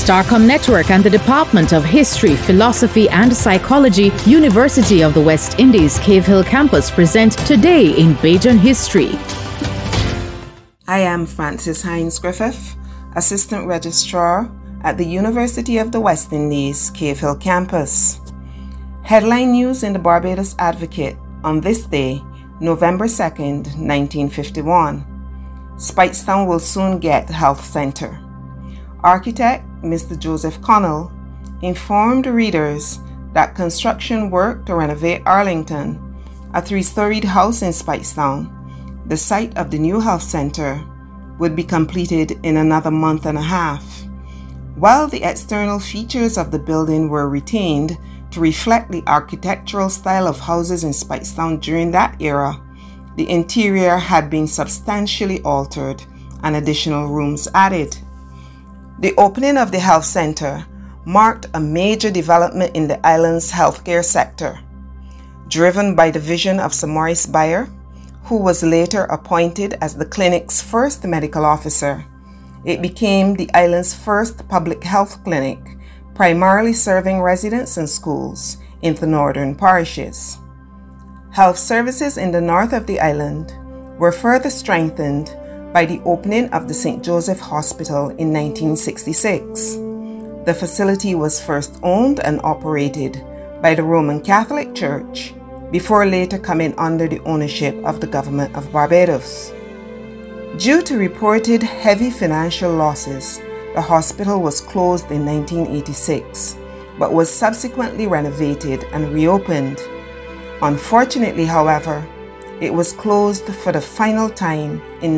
Starcom Network and the Department of History, Philosophy and Psychology, University of the West Indies, Cave Hill Campus present Today in Bajan History. I am Frances Hines Griffith, Assistant Registrar at the University of the West Indies, Cave Hill Campus. Headline news in the Barbados Advocate on this day, November 2nd, 1951. Speightstown will soon get health centre. Architect Mr. Joseph Connell informed readers that construction work to renovate Arlington, a 3-storied house in Speightstown, the site of the new health centre, would be completed in another month and a half. While the external features of the building were retained to reflect the architectural style of houses in Speightstown during that era, the interior had been substantially altered and additional rooms added. The opening of the health centre marked a major development in the island's healthcare sector. Driven by the vision of Sir Maurice Beyer, who was later appointed as the clinic's first medical officer, it became the island's first public health clinic, primarily serving residents and schools in the northern parishes. Health services in the north of the island were further strengthened by the opening of the St. Joseph Hospital in 1966. The facility was first owned and operated by the Roman Catholic Church before later coming under the ownership of the Government of Barbados. Due to reported heavy financial losses, the hospital was closed in 1986, but was subsequently renovated and reopened. Unfortunately, however, it was closed for the final time in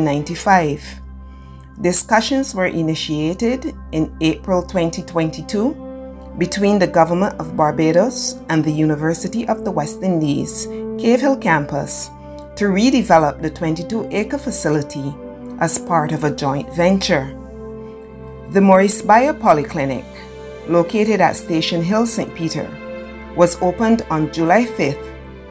1995. Discussions were initiated in April 2022 between the Government of Barbados and the University of the West Indies, Cave Hill Campus, to redevelop the 22-acre facility as part of a joint venture. The Maurice Beyer Polyclinic, located at Station Hill, St. Peter, was opened on July 5,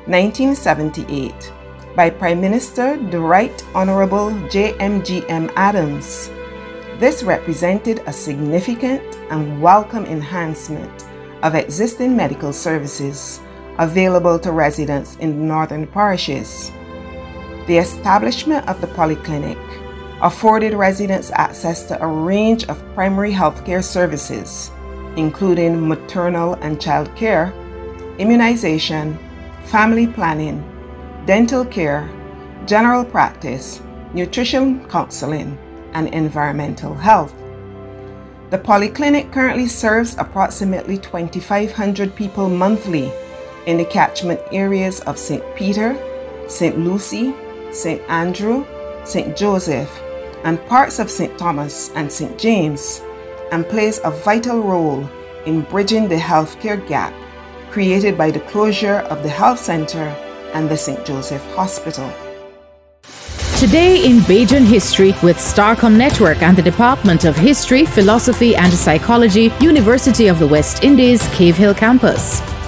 1978, by Prime Minister the Right Honourable J.M.G.M. Adams. This represented a significant and welcome enhancement of existing medical services available to residents in the northern parishes. The establishment of the polyclinic afforded residents access to a range of primary healthcare services, including maternal and child care, immunization, family planning, dental care, general practice, nutrition counseling, and environmental health. The polyclinic currently serves approximately 2,500 people monthly in the catchment areas of St. Peter, St. Lucie, St. Andrew, St. Joseph, and parts of St. Thomas and St. James, and plays a vital role in bridging the healthcare gap created by the closure of the health centre and the St. Joseph Hospital. Today in Bajan History with Starcom Network and the Department of History, Philosophy and Psychology, University of the West Indies, Cave Hill Campus.